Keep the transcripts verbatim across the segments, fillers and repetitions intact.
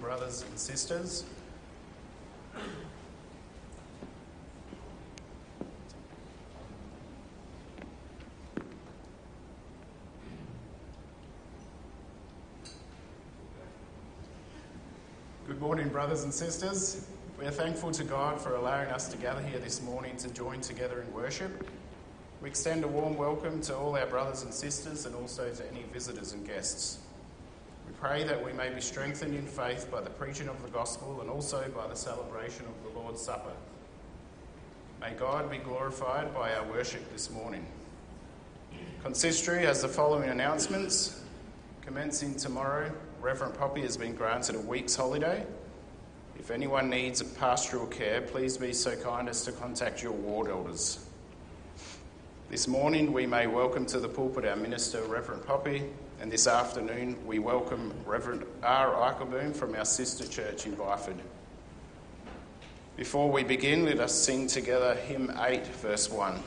brothers and sisters. Good morning, brothers and sisters. We are thankful to God for allowing us to gather here this morning to join together in worship. We extend a warm welcome to all our brothers and sisters and also to any visitors and guests. We pray that we may be strengthened in faith by the preaching of the gospel and also by the celebration of the Lord's Supper. May God be glorified by our worship this morning. Consistory has the following announcements. Commencing tomorrow, Reverend Poppy has been granted a week's holiday. If anyone needs pastoral care, please be so kind as to contact your ward elders. This morning we may welcome to the pulpit our minister, Reverend Poppy, and this afternoon we welcome Reverend R. Eichelboom from our sister church in Byford. Before we begin, let us sing together hymn eight, verse one.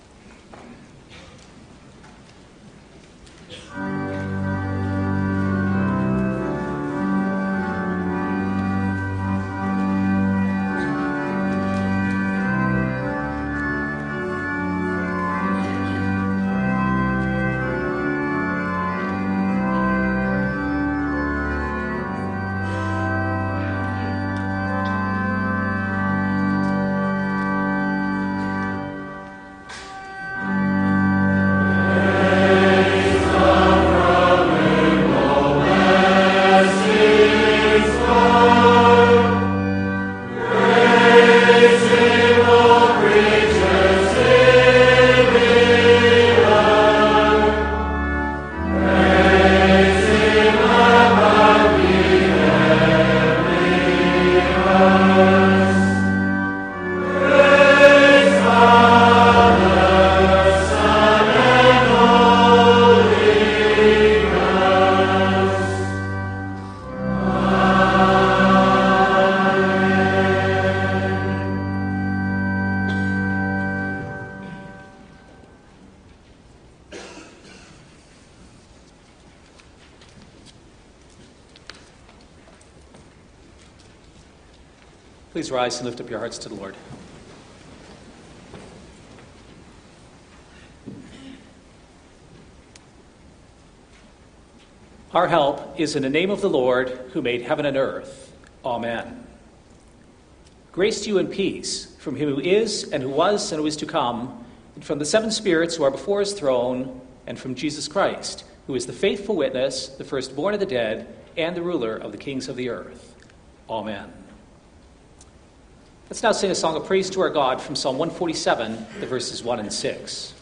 Please rise and lift up your hearts to the Lord. Our help is in the name of the Lord, who made heaven and earth. Amen. Grace to you and peace from him who is, and who was, and who is to come, and from the seven spirits who are before his throne, and from Jesus Christ, who is the faithful witness, the firstborn of the dead, and the ruler of the kings of the earth. Amen. Let's now sing a song of praise to our God from Psalm one forty-seven, the verses one and six.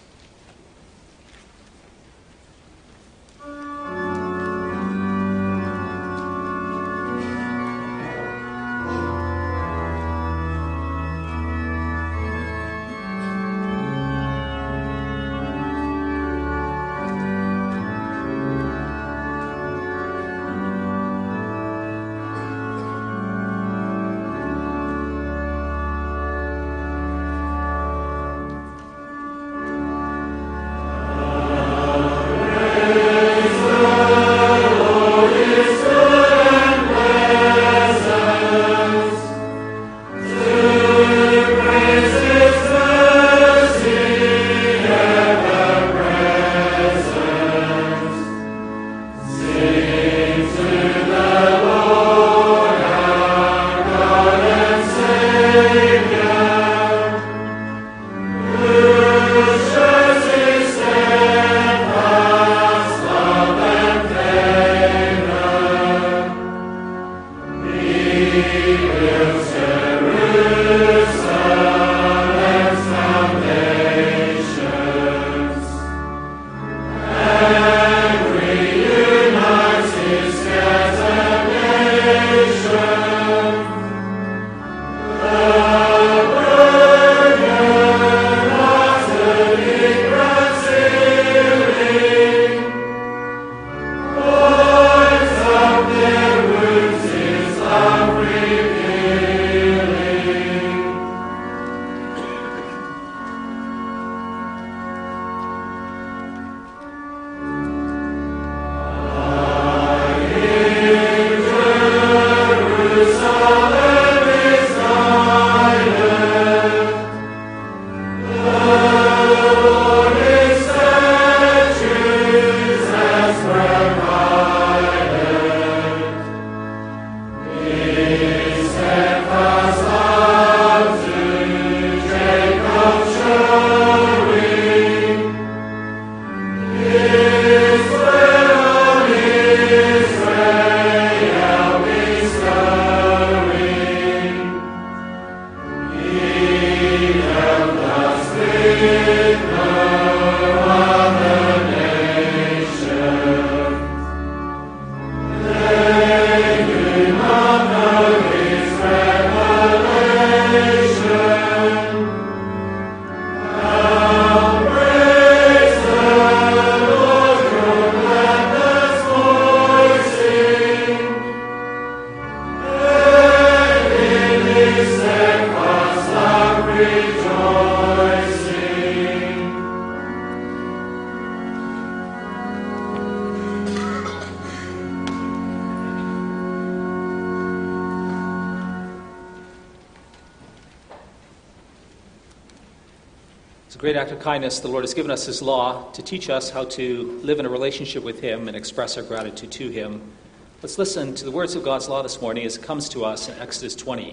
a great act of kindness, the Lord has given us his law to teach us how to live in a relationship with him and express our gratitude to him. Let's listen to the words of God's law this morning as it comes to us in Exodus twenty.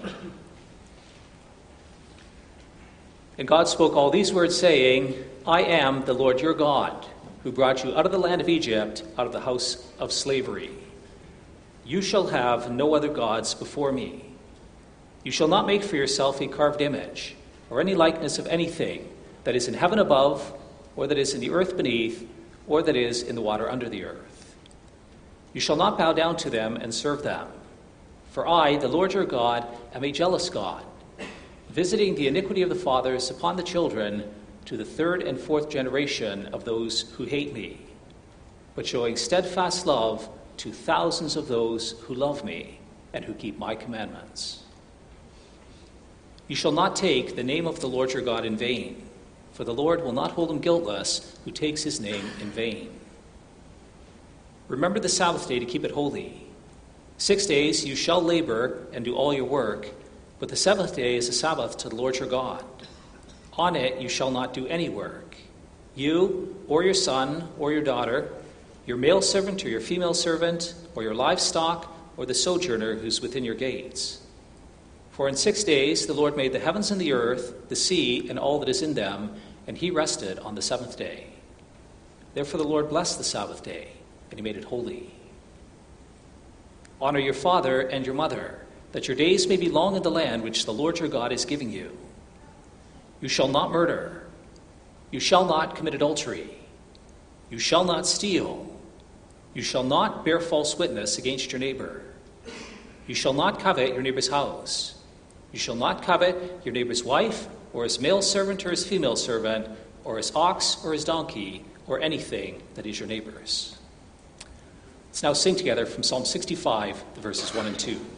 And God spoke all these words, saying, I am the Lord your God, who brought you out of the land of Egypt, out of the house of slavery. You shall have no other gods before me. You shall not make for yourself a carved image, or any likeness of anything that is in heaven above, or that is in the earth beneath, or that is in the water under the earth. You shall not bow down to them and serve them. For I, the Lord your God, am a jealous God, visiting the iniquity of the fathers upon the children to the third and fourth generation of those who hate me, but showing steadfast love to thousands of those who love me and who keep my commandments. You shall not take the name of the Lord your God in vain, for the Lord will not hold him guiltless who takes his name in vain. Remember the Sabbath day to keep it holy. Six days you shall labor and do all your work, but the seventh day is a Sabbath to the Lord your God. On it you shall not do any work, you or your son or your daughter, your male servant or your female servant, or your livestock, or the sojourner who's within your gates. For in six days the Lord made the heavens and the earth, the sea, and all that is in them, and he rested on the seventh day. Therefore the Lord blessed the Sabbath day, and he made it holy. Honor your father and your mother, that your days may be long in the land which the Lord your God is giving you. You shall not murder. You shall not commit adultery. You shall not steal. You shall not bear false witness against your neighbor. You shall not covet your neighbor's house. You shall not covet your neighbor's wife, or his male servant or his female servant, or his ox or his donkey, or anything that is your neighbor's. Let's now sing together from Psalm sixty-five, the verses one and two.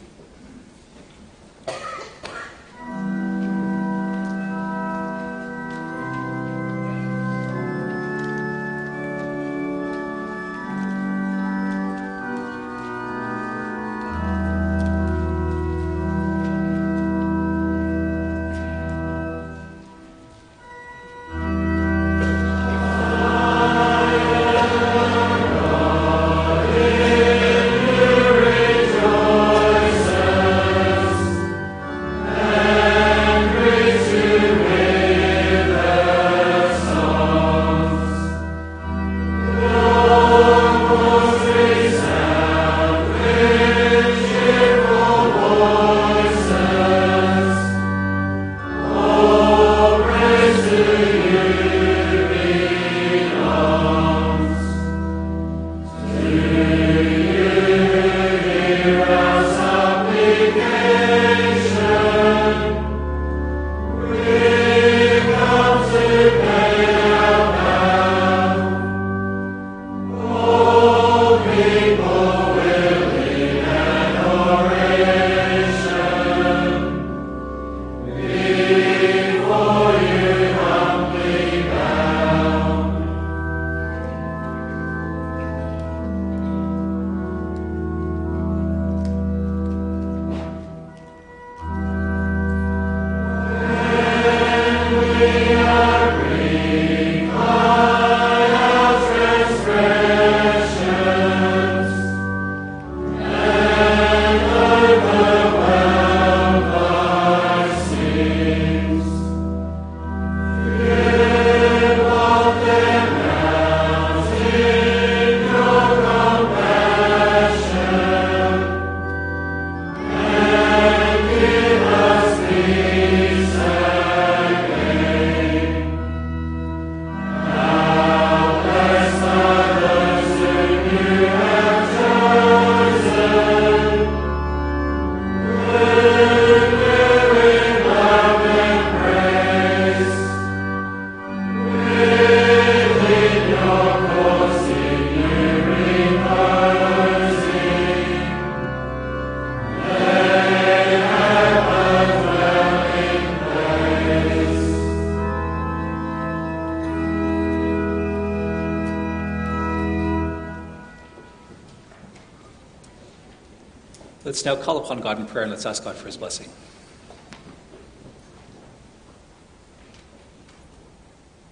Let's now call upon God in prayer and let's ask God for his blessing.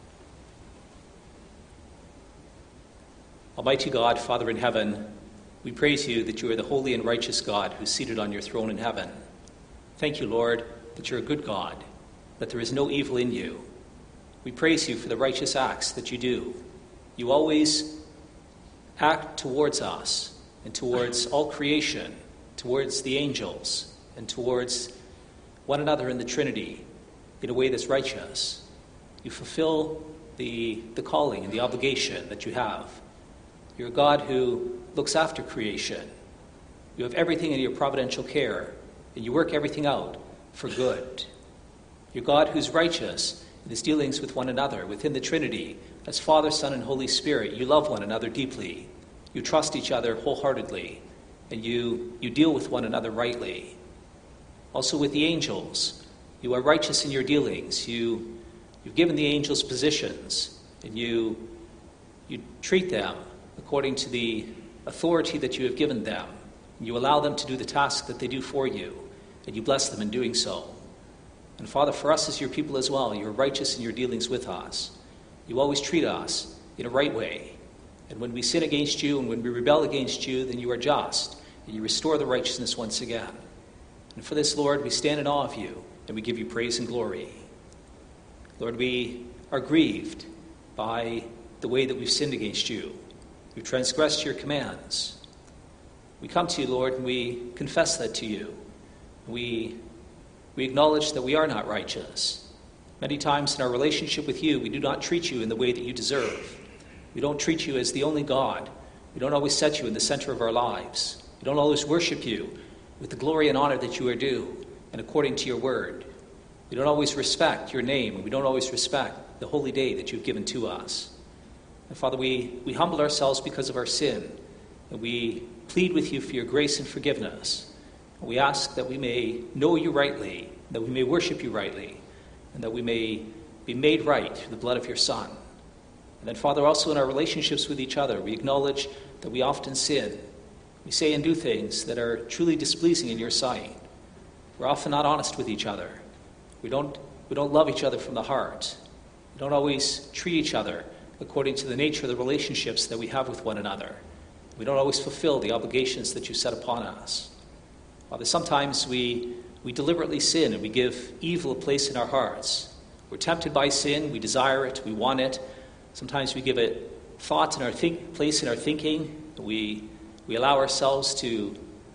Almighty God, Father in heaven, we praise you that you are the holy and righteous God who's seated on your throne in heaven. Thank you, Lord, that you're a good God, that there is no evil in you. We praise you for the righteous acts that you do. You always act towards us and towards all creation, towards the angels, and towards one another in the Trinity in a way that's righteous. You fulfill the, the calling and the obligation that you have. You're a God who looks after creation. You have everything in your providential care, and you work everything out for good. You're God who's righteous in his dealings with one another, within the Trinity, as Father, Son, and Holy Spirit. You love one another deeply. You trust each other wholeheartedly, and you, you deal with one another rightly. Also with the angels, you are righteous in your dealings. You, you've given the angels positions, and you, you treat them according to the authority that you have given them. You allow them to do the task that they do for you, and you bless them in doing so. And Father, for us as your people as well, you're righteous in your dealings with us. You always treat us in a right way. And when we sin against you and when we rebel against you, then you are just, and you restore the righteousness once again. And for this, Lord, we stand in awe of you, and we give you praise and glory. Lord, we are grieved by the way that we've sinned against you. We've transgressed your commands. We come to you, Lord, and we confess that to you. We, we acknowledge that we are not righteous. Many times in our relationship with you, we do not treat you in the way that you deserve. We don't treat you as the only God. We don't always set you in the center of our lives. We don't always worship you with the glory and honor that you are due and according to your word. We don't always respect your name, and we don't always respect the holy day that you've given to us. And Father, we, we humble ourselves because of our sin, and we plead with you for your grace and forgiveness. And we ask that we may know you rightly, that we may worship you rightly, and that we may be made right through the blood of your Son. And then, Father, also in our relationships with each other, we acknowledge that we often sin. We say and do things that are truly displeasing in your sight. We're often not honest with each other. We don't, we don't love each other from the heart. We don't always treat each other according to the nature of the relationships that we have with one another. We don't always fulfill the obligations that you set upon us. Father, sometimes we, we deliberately sin and we give evil a place in our hearts. We're tempted by sin, we desire it, we want it. Sometimes we give it thought in our think, place in our thinking. We, we allow ourselves to,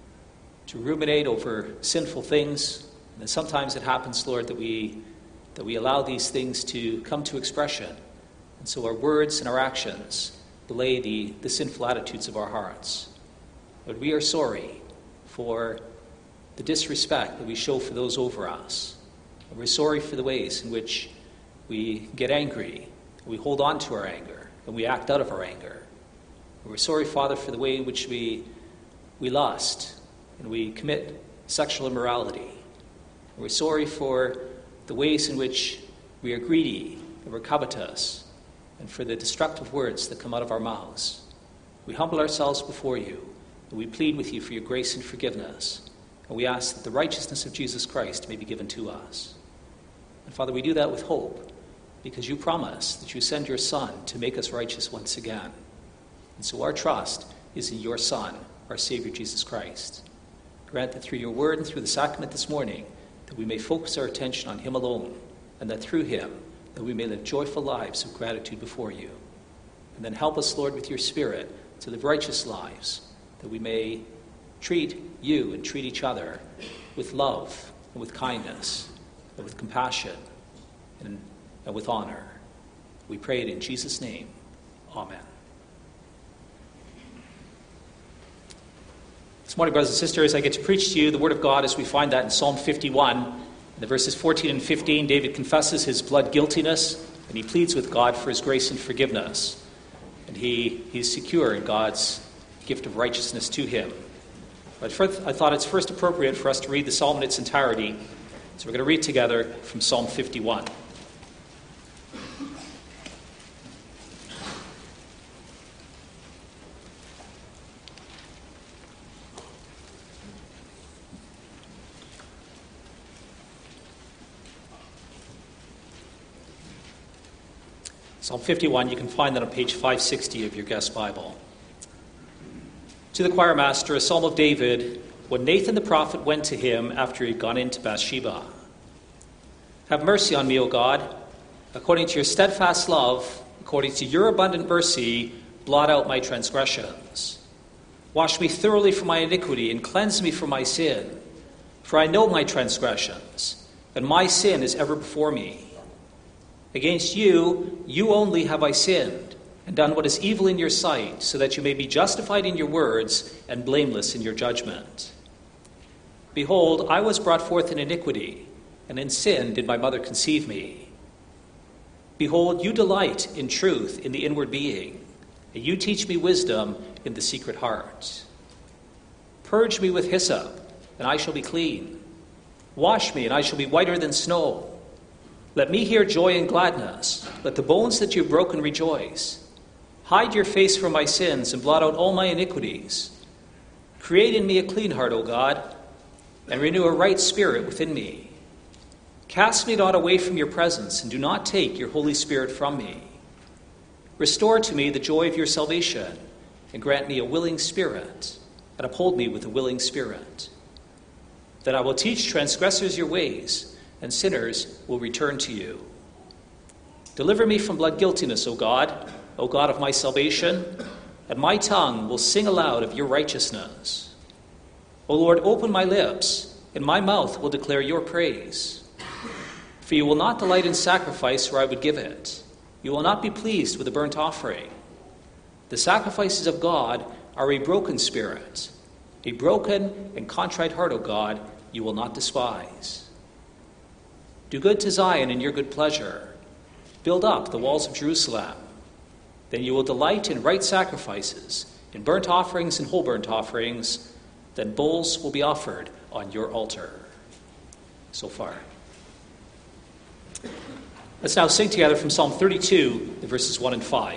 to ruminate over sinful things. And then sometimes it happens, Lord, that we, that we allow these things to come to expression. And so our words and our actions belay the, the sinful attitudes of our hearts. But we are sorry for the disrespect that we show for those over us. And we're sorry for the ways in which we get angry, we hold on to our anger, and we act out of our anger. And we're sorry, Father, for the way in which we, we lust and we commit sexual immorality. And we're sorry for the ways in which we are greedy and we're covetous, and for the destructive words that come out of our mouths. We humble ourselves before you, and we plead with you for your grace and forgiveness. And we ask that the righteousness of Jesus Christ may be given to us. And Father, we do that with hope, because you promise that you send your Son to make us righteous once again. And so our trust is in your Son, our Savior Jesus Christ. Grant that through your word and through the sacrament this morning, that we may focus our attention on him alone, and that through him, that we may live joyful lives of gratitude before you. And then help us, Lord, with your Spirit to live righteous lives, that we may treat you and treat each other with love and with kindness and with compassion and, and with honor. We pray it in Jesus' name. Amen. This morning, brothers and sisters, I get to preach to you the Word of God as we find that in Psalm fifty-one. In the verses fourteen and fifteen, David confesses his blood guiltiness, and he pleads with God for his grace and forgiveness. And he, he is secure in God's gift of righteousness to him. But first, I thought it's first appropriate for us to read the psalm in its entirety. So we're going to read together from Psalm fifty-one. Psalm fifty-one, you can find that on page five sixty of your guest Bible. To the choir master, a psalm of David, when Nathan the prophet went to him after he had gone into Bathsheba. Have mercy on me, O God, according to your steadfast love, according to your abundant mercy, blot out my transgressions. Wash me thoroughly from my iniquity and cleanse me from my sin. For I know my transgressions, and my sin is ever before me. Against you, you only have I sinned, and done what is evil in your sight, so that you may be justified in your words and blameless in your judgment. Behold, I was brought forth in iniquity, and in sin did my mother conceive me. Behold, you delight in truth in the inward being, and you teach me wisdom in the secret heart. Purge me with hyssop, and I shall be clean. Wash me, and I shall be whiter than snow. Let me hear joy and gladness. Let the bones that you have broken rejoice. Hide your face from my sins and blot out all my iniquities. Create in me a clean heart, O God, and renew a right spirit within me. Cast me not away from your presence, and do not take your Holy Spirit from me. Restore to me the joy of your salvation, and grant me a willing spirit, and uphold me with a willing spirit. Then I will teach transgressors your ways, and sinners will return to you. Deliver me from blood guiltiness, O God, O God of my salvation, and my tongue will sing aloud of your righteousness. O Lord, open my lips, and my mouth will declare your praise. For you will not delight in sacrifice, or I would give it. You will not be pleased with a burnt offering. The sacrifices of God are a broken spirit. A broken and contrite heart, O God, you will not despise. Do good to Zion in your good pleasure. Build up the walls of Jerusalem. Then you will delight in right sacrifices, in burnt offerings and whole burnt offerings. Then bulls will be offered on your altar. So far. Let's now sing together from Psalm thirty-two, the verses one and five.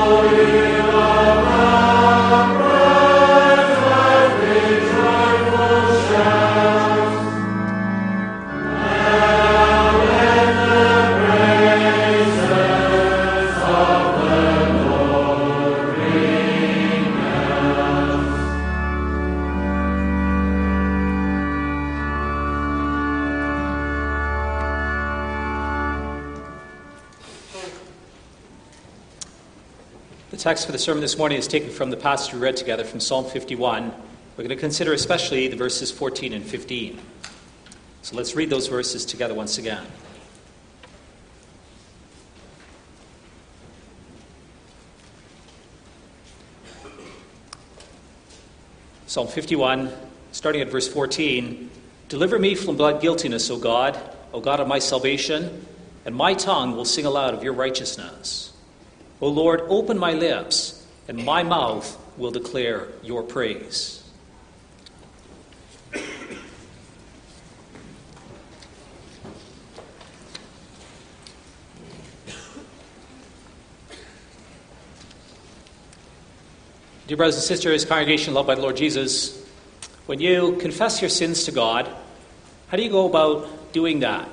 The text for the sermon this morning is taken from the passage we read together from Psalm fifty-one. We're going to consider especially the verses fourteen and fifteen. So let's read those verses together once again. Psalm fifty-one, starting at verse fourteen. Deliver me from blood guiltiness, O God, O God of my salvation, and my tongue will sing aloud of your righteousness. O Lord, open my lips, and my mouth will declare your praise. Dear brothers and sisters, congregation loved by the Lord Jesus, when you confess your sins to God, how do you go about doing that?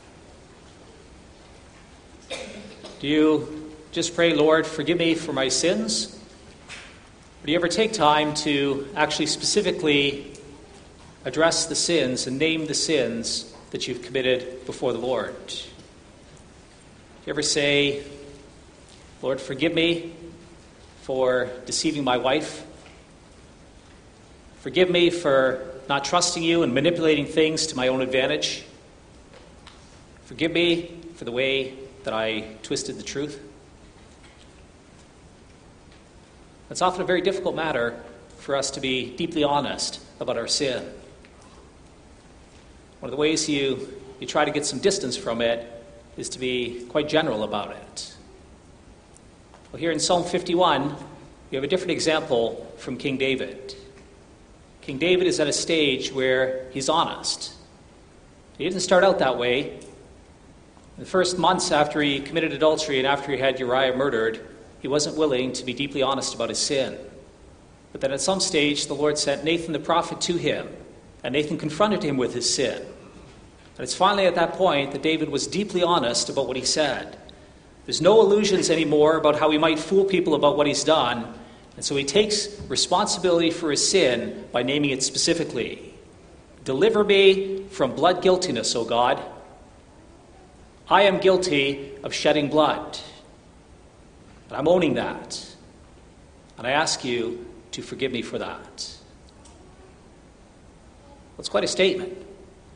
Do you just pray, Lord, forgive me for my sins? Or do you ever take time to actually specifically address the sins and name the sins that you've committed before the Lord? Do you ever say, Lord, forgive me for deceiving my wife? Forgive me for not trusting you and manipulating things to my own advantage? Forgive me for the way that I twisted the truth? It's often a very difficult matter for us to be deeply honest about our sin. One of the ways you, you try to get some distance from it is to be quite general about it. Well, here in Psalm fifty-one, we have a different example from King David. King David is at a stage where he's honest. He didn't start out that way. In the first months after he committed adultery and after he had Uriah murdered, he wasn't willing to be deeply honest about his sin. But then at some stage, the Lord sent Nathan the prophet to him, and Nathan confronted him with his sin. And it's finally at that point that David was deeply honest about what he said. There's no illusions anymore about how he might fool people about what he's done, and so he takes responsibility for his sin by naming it specifically. Deliver me from blood guiltiness, O God. I am guilty of shedding blood. And I'm owning that. And I ask you to forgive me for that. That's quite a statement. It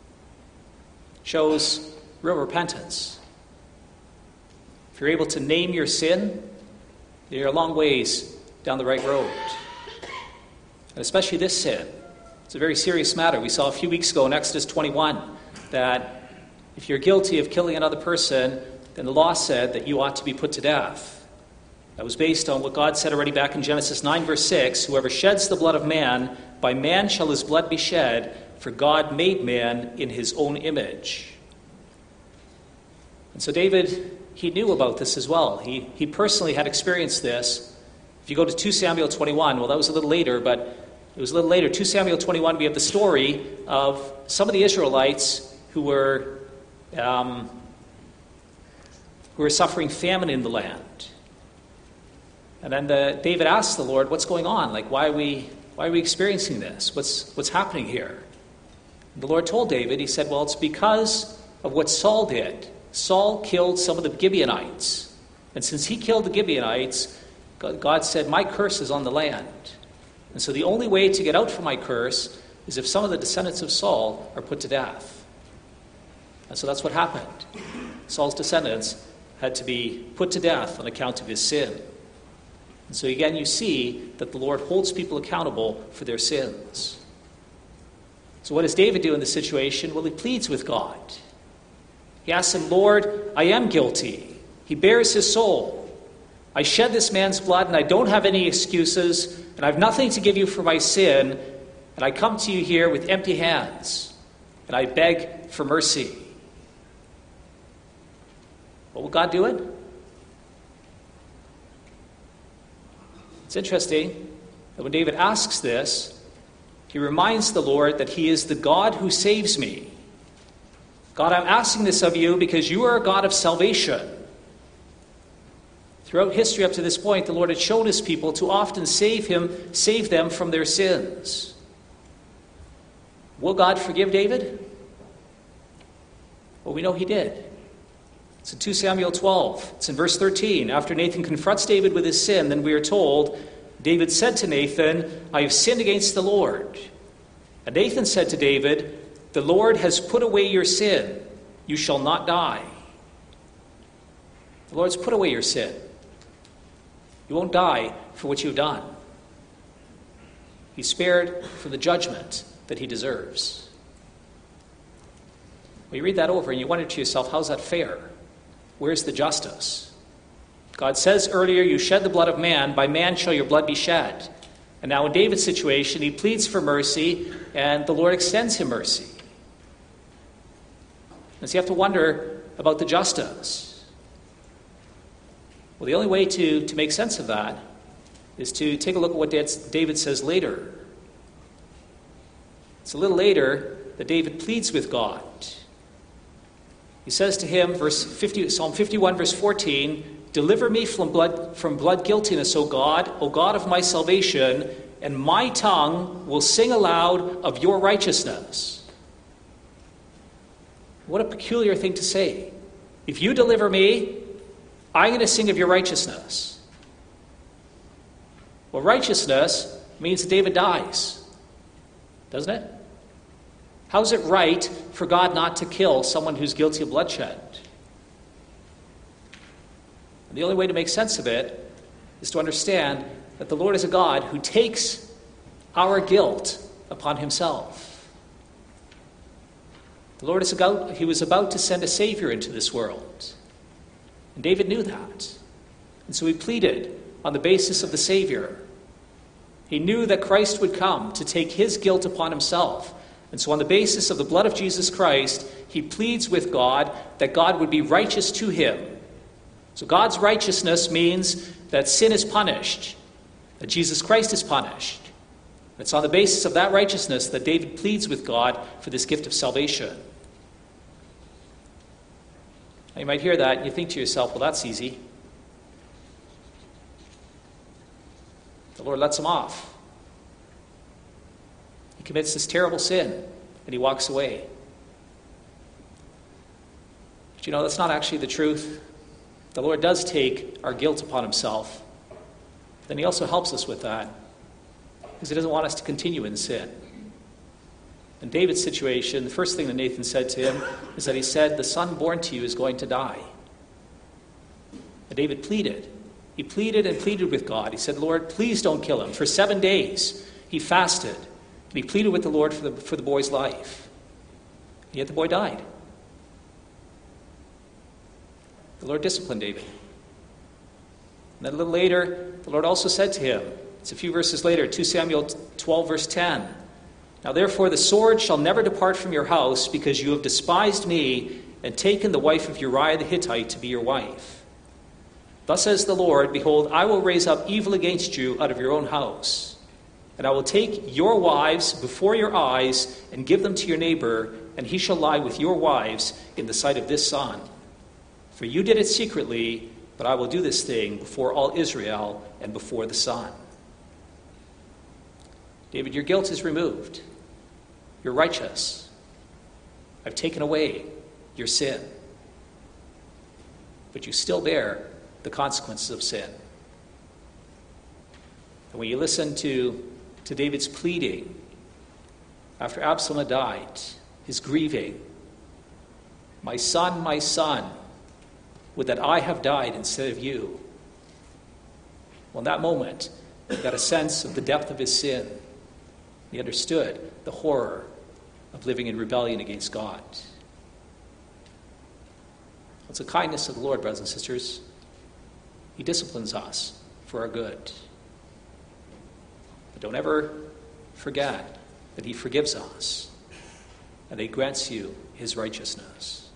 shows real repentance. If you're able to name your sin, you're a long ways down the right road. And especially this sin. It's a very serious matter. We saw a few weeks ago in Exodus twenty-one that if you're guilty of killing another person, then the law said that you ought to be put to death. That was based on what God said already back in Genesis nine, verse six, whoever sheds the blood of man, by man shall his blood be shed, for God made man in his own image. And so David, he knew about this as well. He, he personally had experienced this. If you go to two Samuel twenty-one, well, that was a little later, but it was a little later. two Samuel twenty-one, we have the story of some of the Israelites who were, um, who were suffering famine in the land. And then the, David asked the Lord, what's going on? Like, why are we, why are we experiencing this? What's, what's happening here? And the Lord told David, he said, well, it's because of what Saul did. Saul killed some of the Gibeonites. And since he killed the Gibeonites, God, God said, my curse is on the land. And so the only way to get out from my curse is if some of the descendants of Saul are put to death. And so that's what happened. Saul's descendants had to be put to death on account of his sin. And so again, you see that the Lord holds people accountable for their sins. So what does David do in this situation? Well, he pleads with God. He asks him, Lord, I am guilty. He bears his soul. I shed this man's blood, and I don't have any excuses, and I have nothing to give you for my sin, and I come to you here with empty hands, and I beg for mercy. What will God do it? It's interesting that when David asks this, he reminds the Lord that he is the God who saves me. God, I'm asking this of you because you are a God of salvation. Throughout history up to this point, the Lord had shown his people to often save him, save them from their sins. Will God forgive David? Well, we know he did. It's in two Samuel twelve. It's in verse thirteen. After Nathan confronts David with his sin, then we are told, David said to Nathan, I have sinned against the Lord. And Nathan said to David, the Lord has put away your sin. You shall not die. The Lord's put away your sin. You won't die for what you've done. He's spared from the judgment that he deserves. Well, you read that over and you wonder to yourself, how's that fair? Where's the justice? God says earlier, you shed the blood of man, by man shall your blood be shed. And now in David's situation, he pleads for mercy, and the Lord extends him mercy. And so you have to wonder about the justice. Well, the only way to, to make sense of that is to take a look at what David says later. It's a little later that David pleads with God. He says to him, verse fifty, Psalm fifty-one, verse fourteen, deliver me from blood, from blood guiltiness, O God, O God of my salvation, and my tongue will sing aloud of your righteousness. What a peculiar thing to say. If you deliver me, I'm going to sing of your righteousness. Well, righteousness means that David dies, doesn't it? How is it right for God not to kill someone who's guilty of bloodshed? And the only way to make sense of it is to understand that the Lord is a God who takes our guilt upon himself. The Lord is about, he was about to send a Savior into this world. And David knew that. And so he pleaded on the basis of the Savior. He knew that Christ would come to take his guilt upon himself. And so on the basis of the blood of Jesus Christ, he pleads with God that God would be righteous to him. So God's righteousness means that sin is punished, that Jesus Christ is punished. It's on the basis of that righteousness that David pleads with God for this gift of salvation. Now you might hear that and you think to yourself, well, that's easy. The Lord lets him off. He commits this terrible sin and he walks away. But you know, that's not actually the truth. The Lord does take our guilt upon himself. Then he also helps us with that because he doesn't want us to continue in sin. In David's situation, the first thing that Nathan said to him is that he said, the son born to you is going to die. And David pleaded. He pleaded and pleaded with God. He said, Lord, please don't kill him. For seven days he fasted. And he pleaded with the Lord for the, for the boy's life. And yet the boy died. The Lord disciplined David. And then a little later, the Lord also said to him, it's a few verses later, two Samuel twelve, verse ten. Now therefore the sword shall never depart from your house, because you have despised me and taken the wife of Uriah the Hittite to be your wife. Thus says the Lord, behold, I will raise up evil against you out of your own house. And I will take your wives before your eyes and give them to your neighbor, and he shall lie with your wives in the sight of this son. For you did it secretly, but I will do this thing before all Israel and before the sun. David, your guilt is removed. You're righteous. I've taken away your sin. But you still bear the consequences of sin. And when you listen to to David's pleading after Absalom had died, his grieving, my son, my son, would that I have died instead of you. Well, in that moment, he got a sense of the depth of his sin. He understood the horror of living in rebellion against God. It's the kindness of the Lord, brothers and sisters. He disciplines us for our good. But don't ever forget that he forgives us and he grants you his righteousness.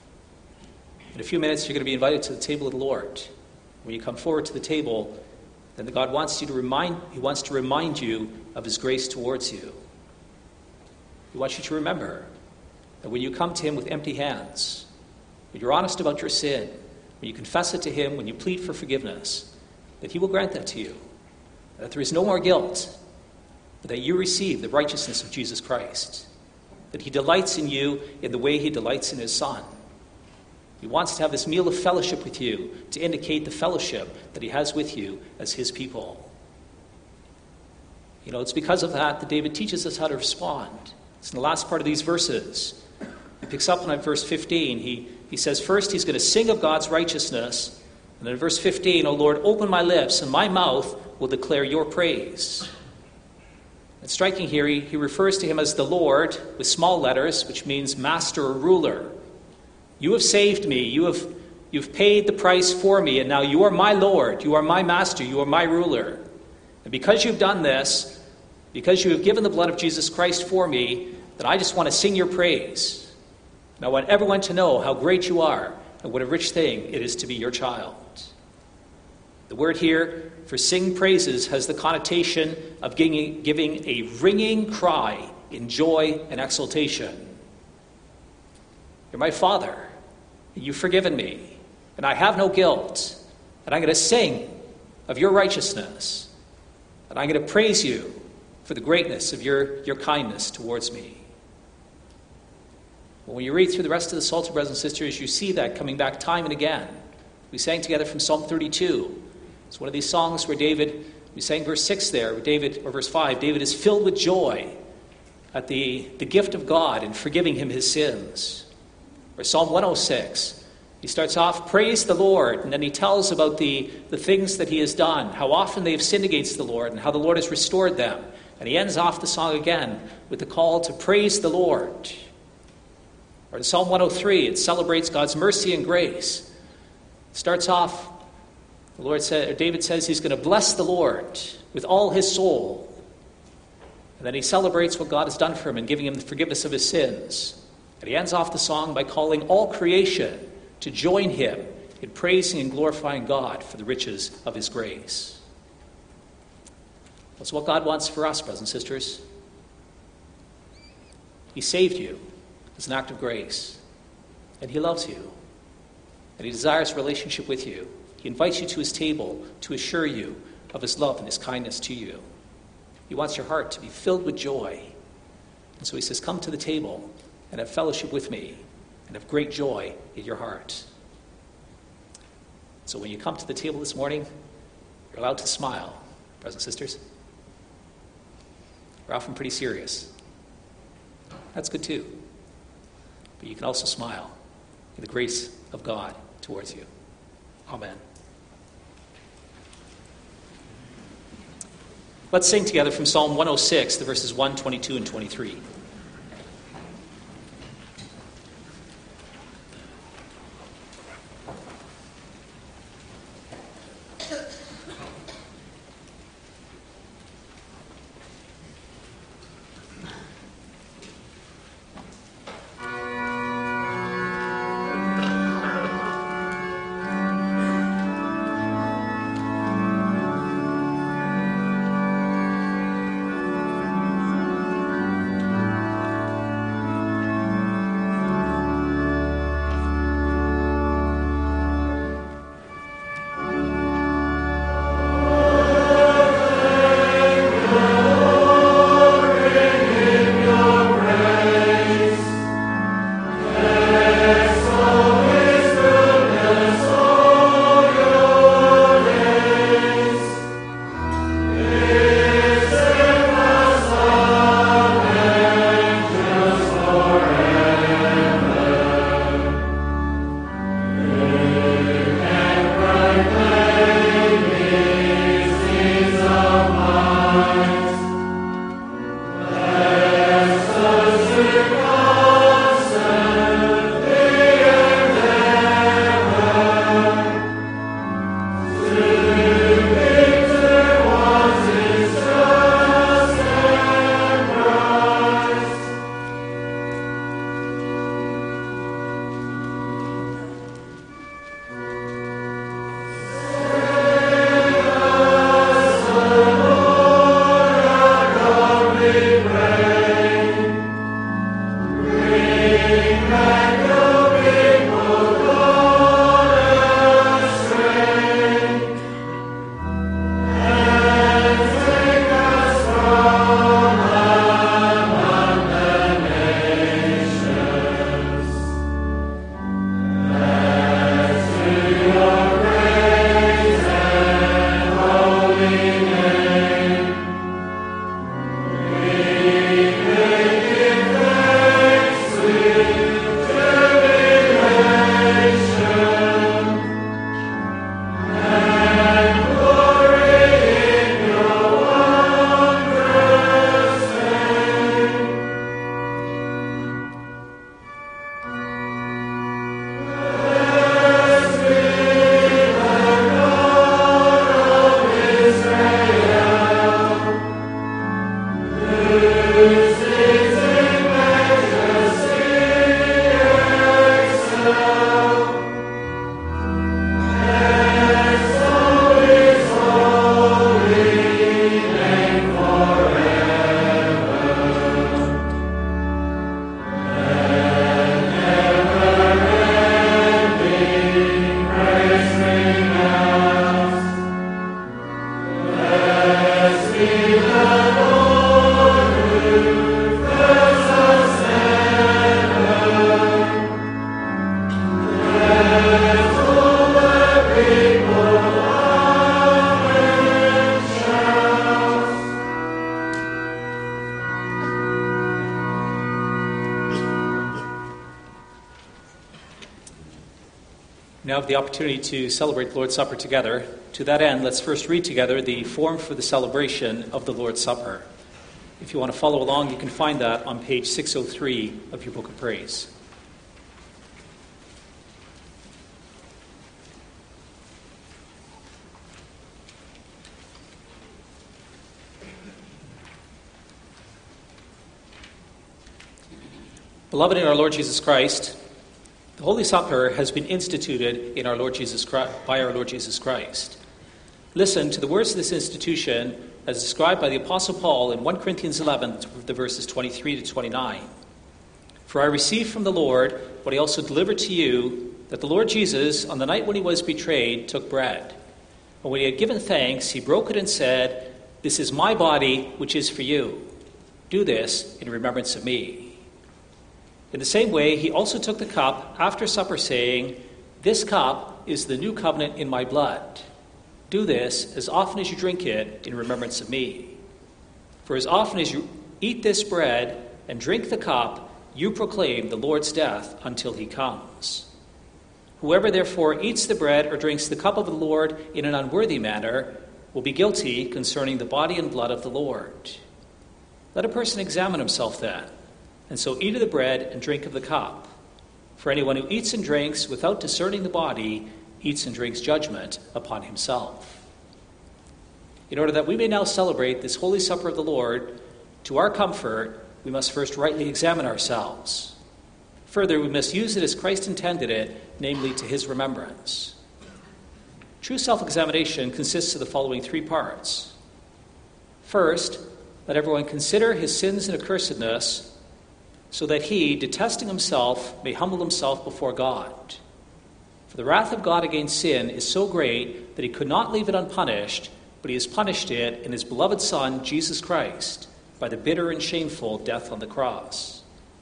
In a few minutes, you're going to be invited to the table of the Lord. When you come forward to the table, then God wants you to remind, he wants to remind you of his grace towards you. He wants you to remember that when you come to him with empty hands, when you're honest about your sin, when you confess it to him, when you plead for forgiveness, that he will grant that to you. That there is no more guilt, but that you receive the righteousness of Jesus Christ. That he delights in you in the way he delights in his Son. He wants to have this meal of fellowship with you to indicate the fellowship that he has with you as his people. You know, it's because of that that David teaches us how to respond. It's in the last part of these verses. He picks up on at verse fifteen. He, he says first he's going to sing of God's righteousness. And then in verse fifteen, O Lord, open my lips, and my mouth will declare your praise. And striking here, he, he refers to him as the Lord with small letters, which means master or ruler. You have saved me. You have you've paid the price for me, and now you are my Lord. You are my master. You are my ruler. And because you've done this, because you have given the blood of Jesus Christ for me, that I just want to sing your praise. And I want everyone to know how great you are and what a rich thing it is to be your child. The word here for sing praises has the connotation of giving, giving a ringing cry in joy and exultation. You're my Father. You've forgiven me. And I have no guilt. And I'm going to sing of your righteousness. And I'm going to praise you for the greatness of your, your kindness towards me. When you read through the rest of the Psalter, brothers and sisters, you see that coming back time and again. We sang together from Psalm thirty-two. It's one of these songs where David, we sang verse six there, where David, or verse five, David is filled with joy at the, the gift of God in forgiving him his sins. Or Psalm one oh six, he starts off, praise the Lord, and then he tells about the, the things that he has done, how often they have sinned against the Lord, and how the Lord has restored them. And he ends off the song again with the call to praise the Lord. Or in Psalm one oh three, it celebrates God's mercy and grace. It starts off, the Lord said, or David says he's going to bless the Lord with all his soul. And then he celebrates what God has done for him and giving him the forgiveness of his sins. And he ends off the song by calling all creation to join him in praising and glorifying God for the riches of his grace. That's what God wants for us, brothers and sisters. He saved you as an act of grace. And he loves you. And he desires a relationship with you. He invites you to his table to assure you of his love and his kindness to you. He wants your heart to be filled with joy. And so he says, come to the table and have fellowship with me and have great joy in your heart. So when you come to the table this morning, you're allowed to smile, brothers and sisters. We're often pretty serious. That's good too. But you can also smile in the grace of God towards you. Amen. Let's sing together from Psalm one oh six, the verses one, twenty-two, and twenty-three. Now have the opportunity to celebrate the Lord's Supper together. To that end, let's first read together the form for the celebration of the Lord's Supper. If you want to follow along, you can find that on page six oh three of your Book of Praise. Beloved in our Lord Jesus Christ, the Holy Supper has been instituted in our Lord Jesus Christ, by our Lord Jesus Christ. Listen to the words of this institution as described by the Apostle Paul in First Corinthians eleven, the verses twenty-three to twenty-nine. For I received from the Lord what I also delivered to you, that the Lord Jesus, on the night when he was betrayed, took bread. And when he had given thanks, he broke it and said, "This is my body, which is for you. Do this in remembrance of me." In the same way, he also took the cup after supper, saying, "This cup is the new covenant in my blood. Do this as often as you drink it in remembrance of me. For as often as you eat this bread and drink the cup, you proclaim the Lord's death until he comes. Whoever therefore eats the bread or drinks the cup of the Lord in an unworthy manner will be guilty concerning the body and blood of the Lord. Let a person examine himself then, and so eat of the bread and drink of the cup. For anyone who eats and drinks without discerning the body eats and drinks judgment upon himself." In order that we may now celebrate this Holy Supper of the Lord, to our comfort, we must first rightly examine ourselves. Further, we must use it as Christ intended it, namely to his remembrance. True self-examination consists of the following three parts. First, let everyone consider his sins and accursedness, so that he, detesting himself, may humble himself before God. For the wrath of God against sin is so great that he could not leave it unpunished, but he has punished it in his beloved Son, Jesus Christ, by the bitter and shameful death on the cross.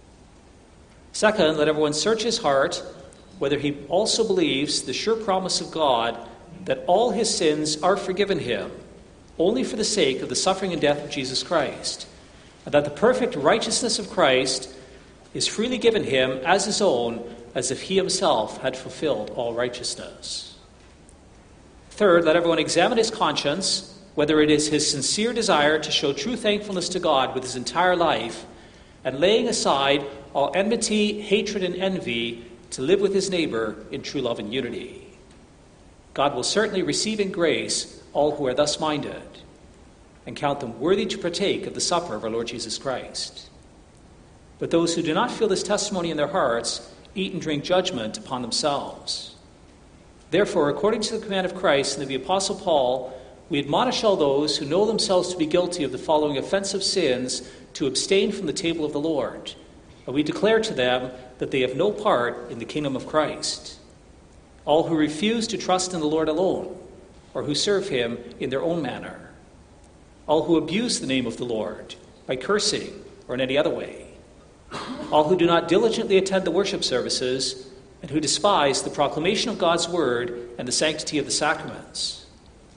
Second, let everyone search his heart, whether he also believes the sure promise of God that all his sins are forgiven him, only for the sake of the suffering and death of Jesus Christ, and that the perfect righteousness of Christ is freely given him as his own, as if he himself had fulfilled all righteousness. Third, let everyone examine his conscience, whether it is his sincere desire to show true thankfulness to God with his entire life, and laying aside all enmity, hatred, and envy, to live with his neighbor in true love and unity. God will certainly receive in grace all who are thus minded, and count them worthy to partake of the supper of our Lord Jesus Christ. But those who do not feel this testimony in their hearts eat and drink judgment upon themselves. Therefore, according to the command of Christ and of the Apostle Paul, we admonish all those who know themselves to be guilty of the following offensive sins to abstain from the table of the Lord, and we declare to them that they have no part in the kingdom of Christ. All who refuse to trust in the Lord alone, or who serve him in their own manner. All who abuse the name of the Lord by cursing or in any other way. All who do not diligently attend the worship services, and who despise the proclamation of God's word and the sanctity of the sacraments.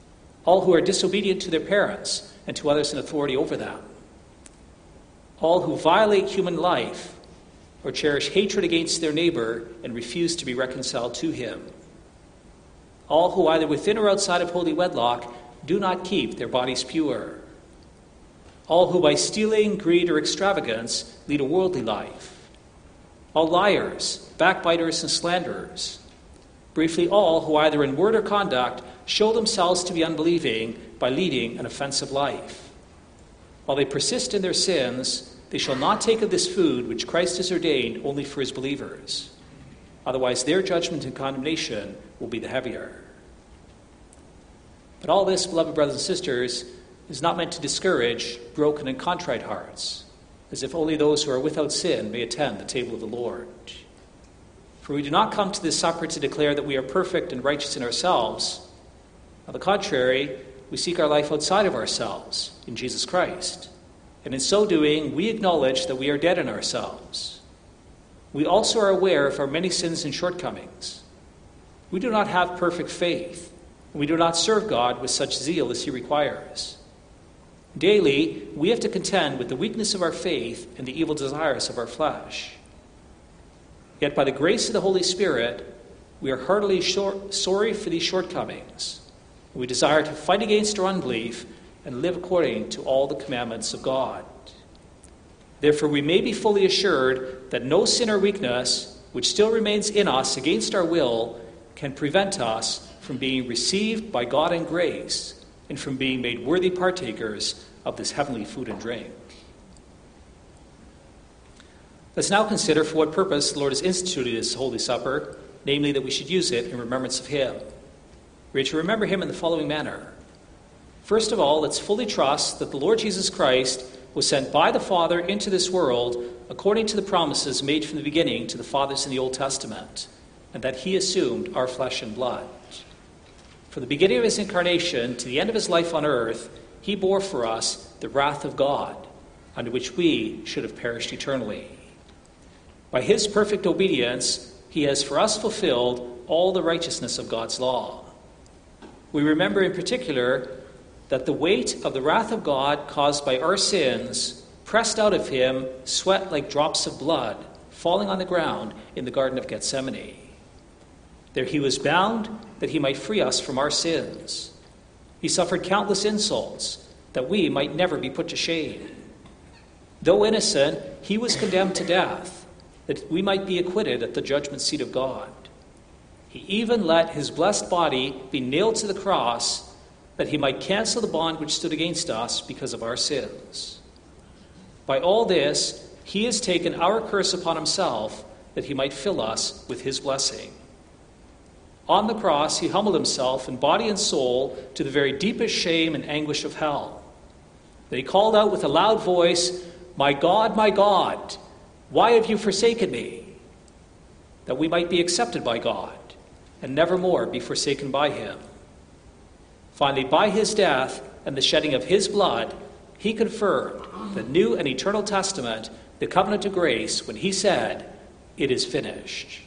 all who are disobedient to their parents and to others in authority over them, all who violate human life or cherish hatred against their neighbor and refuse to be reconciled to him, all who either within or outside of holy wedlock do not keep their bodies pure, all who by stealing, greed, or extravagance lead a worldly life, all liars, backbiters, and slanderers, briefly all who either in word or conduct show themselves to be unbelieving by leading an offensive life. While they persist in their sins, they shall not take of this food which Christ has ordained only for his believers. Otherwise their judgment and condemnation will be the heavier. But all this, beloved brothers and sisters, is not meant to discourage broken and contrite hearts, as if only those who are without sin may attend the table of the Lord. For we do not come to this supper to declare that we are perfect and righteous in ourselves. On the contrary, we seek our life outside of ourselves, in Jesus Christ. And in so doing, we acknowledge that we are dead in ourselves. We also are aware of our many sins and shortcomings. We do not have perfect faith, and we do not serve God with such zeal as he requires. Daily, we have to contend with the weakness of our faith and the evil desires of our flesh. Yet by the grace of the Holy Spirit, we are heartily short, sorry for these shortcomings. We desire to fight against our unbelief and live according to all the commandments of God. Therefore, we may be fully assured that no sin or weakness, which still remains in us against our will, can prevent us from being received by God in grace and from being made worthy partakers of this heavenly food and drink. Let's now consider for what purpose the Lord has instituted this Holy Supper, namely that we should use it in remembrance of him. We are to remember him in the following manner. First of all, let's fully trust that the Lord Jesus Christ was sent by the Father into this world according to the promises made from the beginning to the fathers in the Old Testament, and that he assumed our flesh and blood. From the beginning of his incarnation to the end of his life on earth, he bore for us the wrath of God, under which we should have perished eternally. By his perfect obedience, he has for us fulfilled all the righteousness of God's law. We remember in particular that the weight of the wrath of God caused by our sins pressed out of him sweat like drops of blood falling on the ground in the Garden of Gethsemane. There he was bound that he might free us from our sins. He suffered countless insults that we might never be put to shame. Though innocent, he was condemned to death that we might be acquitted at the judgment seat of God. He even let his blessed body be nailed to the cross that he might cancel the bond which stood against us because of our sins. By all this, he has taken our curse upon himself that he might fill us with his blessing. On the cross, he humbled himself in body and soul to the very deepest shame and anguish of hell. Then he called out with a loud voice, "My God, my God, why have you forsaken me?" That we might be accepted by God and never more be forsaken by him. Finally, by his death and the shedding of his blood, he confirmed the new and eternal testament, the covenant of grace, when he said, "It is finished."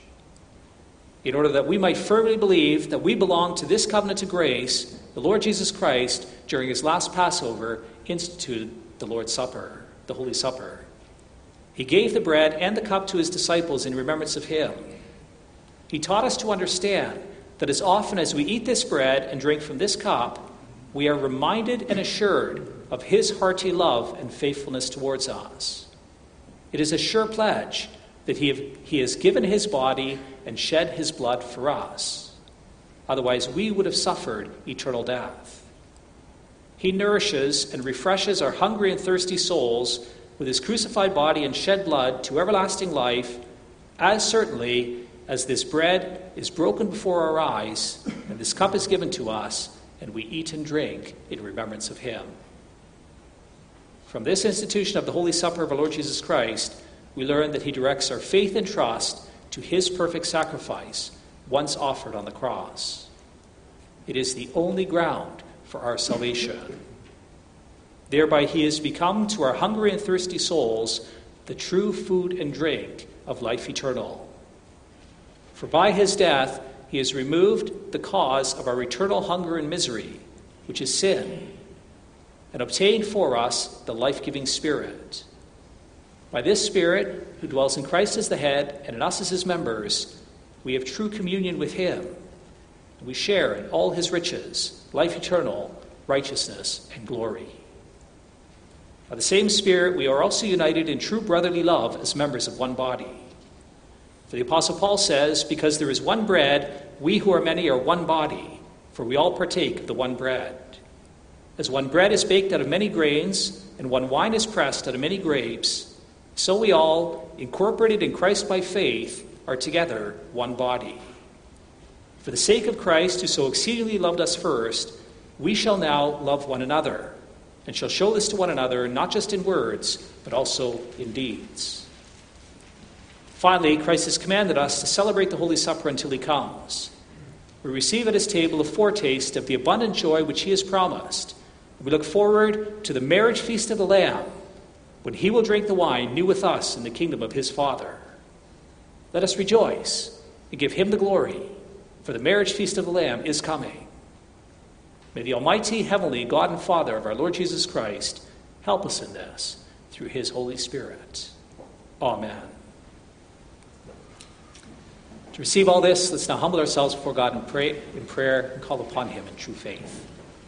In order that we might firmly believe that we belong to this covenant of grace, the Lord Jesus Christ, during his last Passover, instituted the Lord's Supper, the Holy Supper. He gave the bread and the cup to his disciples in remembrance of him. He taught us to understand that as often as we eat this bread and drink from this cup, we are reminded and assured of his hearty love and faithfulness towards us. It is a sure pledge that he, have, he has given his body and shed his blood for us. Otherwise, we would have suffered eternal death. He nourishes and refreshes our hungry and thirsty souls with his crucified body and shed blood to everlasting life, as certainly as this bread is broken before our eyes and this cup is given to us, and we eat and drink in remembrance of him. From this institution of the Holy Supper of our Lord Jesus Christ, we learn that he directs our faith and trust to his perfect sacrifice, once offered on the cross. It is the only ground for our salvation. Thereby he has become to our hungry and thirsty souls the true food and drink of life eternal. For by his death he has removed the cause of our eternal hunger and misery. which is sin, and obtain for us the life-giving Spirit. By this Spirit, who dwells in Christ as the head and in us as his members, we have true communion with him, and we share in all his riches, life eternal, righteousness, and glory. By the same Spirit, we are also united in true brotherly love as members of one body. For the Apostle Paul says, because there is one bread, we who are many are one body, for we all partake of the one bread. As one bread is baked out of many grains, and one wine is pressed out of many grapes, so we all, incorporated in Christ by faith, are together one body. For the sake of Christ, who so exceedingly loved us first, we shall now love one another, and shall show this to one another, not just in words, but also in deeds. Finally, Christ has commanded us to celebrate the Holy Supper until he comes. We receive at his table a foretaste of the abundant joy which he has promised. We look forward to the marriage feast of the Lamb, when he will drink the wine new with us in the kingdom of his Father. Let us rejoice and give him the glory, for the marriage feast of the Lamb is coming. May the Almighty, heavenly God and Father of our Lord Jesus Christ help us in this through his Holy Spirit. Amen. To receive all this, let's now humble ourselves before God and pray in prayer and call upon him in true faith.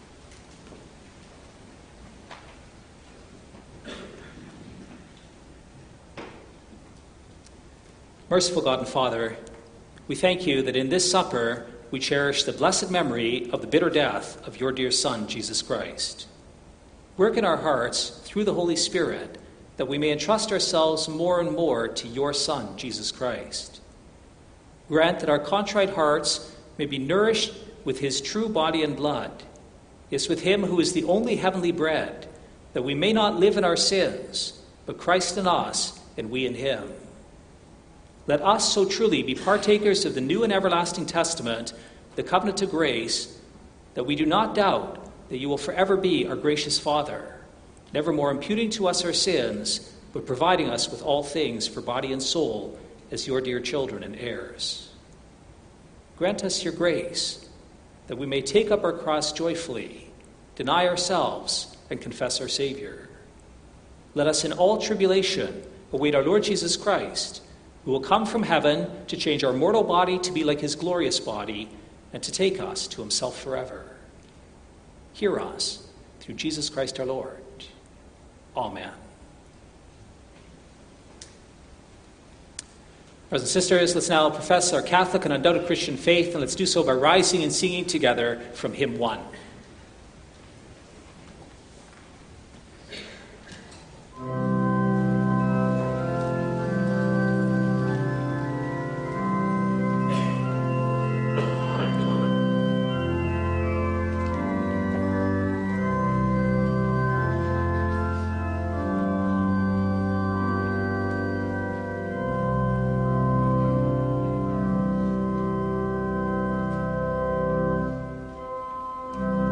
Merciful God and Father, we thank you that in this supper we cherish the blessed memory of the bitter death of your dear Son, Jesus Christ. Work in our hearts through the Holy Spirit that we may entrust ourselves more and more to your Son, Jesus Christ. Grant that our contrite hearts may be nourished with his true body and blood. Yes, with him who is the only heavenly bread, that we may not live in our sins, but Christ in us and we in him. Let us so truly be partakers of the new and everlasting testament, the covenant of grace, that we do not doubt that you will forever be our gracious Father, never more imputing to us our sins, but providing us with all things for body and soul as your dear children and heirs. Grant us your grace, that we may take up our cross joyfully, deny ourselves, and confess our Savior. Let us in all tribulation await our Lord Jesus Christ, who will come from heaven to change our mortal body to be like his glorious body and to take us to himself forever. Hear us through Jesus Christ our Lord. Amen. Brothers and sisters, let's now profess our Catholic and undoubted Christian faith, and let's do so by rising and singing together from hymn one. Thank you.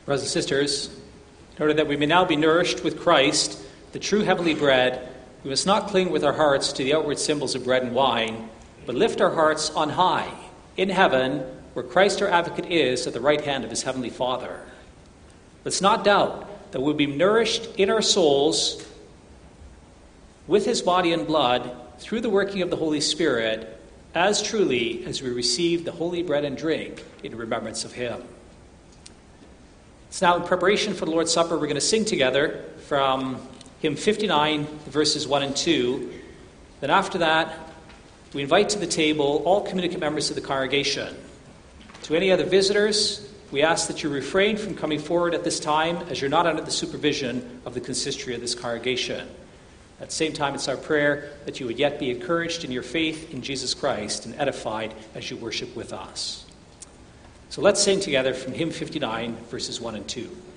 Brothers and sisters, in order that we may now be nourished with Christ, the true heavenly bread, we must not cling with our hearts to the outward symbols of bread and wine, but lift our hearts on high, in heaven, where Christ our advocate is at the right hand of his heavenly Father. Let's not doubt that we'll be nourished in our souls with his body and blood through the working of the Holy Spirit as truly as we receive the holy bread and drink in remembrance of him. So now in preparation for the Lord's Supper, we're going to sing together from hymn fifty-nine, verses one and two. Then after that, we invite to the table all communicant members of the congregation. To any other visitors, we ask that you refrain from coming forward at this time as you're not under the supervision of the consistory of this congregation. At the same time, it's our prayer that you would yet be encouraged in your faith in Jesus Christ and edified as you worship with us. So let's sing together from hymn fifty-nine, verses one and two.